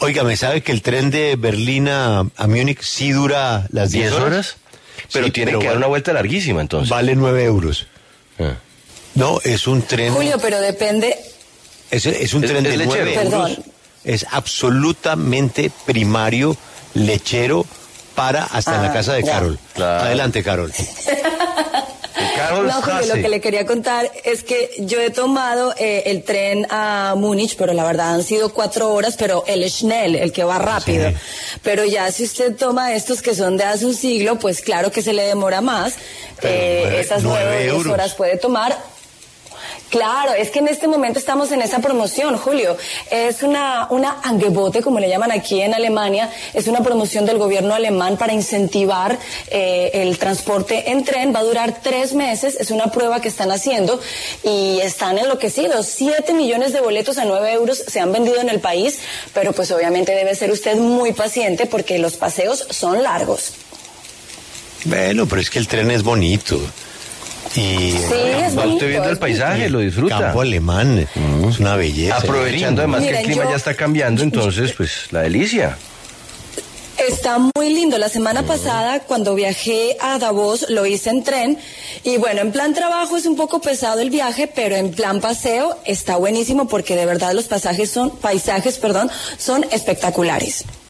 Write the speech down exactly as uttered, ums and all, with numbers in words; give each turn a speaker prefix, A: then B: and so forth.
A: Oiga, ¿me sabe que el tren de Berlín a, a Múnich sí dura las diez horas?
B: horas? Pero
A: Sí,
B: tiene
A: pero
B: que dar
A: vale-
B: una vuelta larguísima, entonces.
A: Vale nueve euros.
B: Ah.
A: No, es un tren...
C: Julio, pero depende...
A: Es, es un
B: Es-
A: tren
B: es
A: de
B: lechero.
A: nueve euros.
C: Perdón.
A: Es absolutamente primario, lechero, para hasta en la
C: Ah,
A: casa de
C: ya.
A: Carol.
B: Claro.
A: Adelante, Carol.
B: Carol
C: No, Julio, lo
B: Hase.
C: que le quería contar es que yo he tomado eh, el tren a Múnich, pero la verdad han sido cuatro horas, pero el Schnell, el que va rápido.
A: Sí.
C: Pero ya si usted toma estos que son de hace un siglo, pues claro que se le demora más.
A: Pero
C: Eh,
A: nueve-
C: esas
A: nueve
C: nueve o diez
A: euros.
C: horas puede tomar. Claro, es que en este momento estamos en esa promoción, Julio. Es una, una Angebote, como le llaman aquí en Alemania, es una promoción del gobierno alemán para incentivar eh, el transporte en tren. Va a durar tres meses, es una prueba que están haciendo y están enloquecidos. Siete millones de boletos a nueve euros se han vendido en el país, pero pues obviamente debe ser usted muy paciente porque los paseos son largos.
A: Bueno, pero es que el tren es bonito. Y
C: Sí, es
B: Va
C: bonito.
B: usted viendo el
C: es
B: paisaje, lo disfruta.
A: campo alemán, es una belleza.
B: Aprovechando además que el
C: Miren,
B: clima
C: yo-
B: ya está cambiando, entonces, pues, la delicia.
C: Está muy lindo. La semana pasada, cuando viajé a Davos, lo hice en tren. Y bueno, en plan trabajo es un poco pesado el viaje, pero en plan paseo está buenísimo porque de verdad los pasajes son, paisajes, perdón, son espectaculares.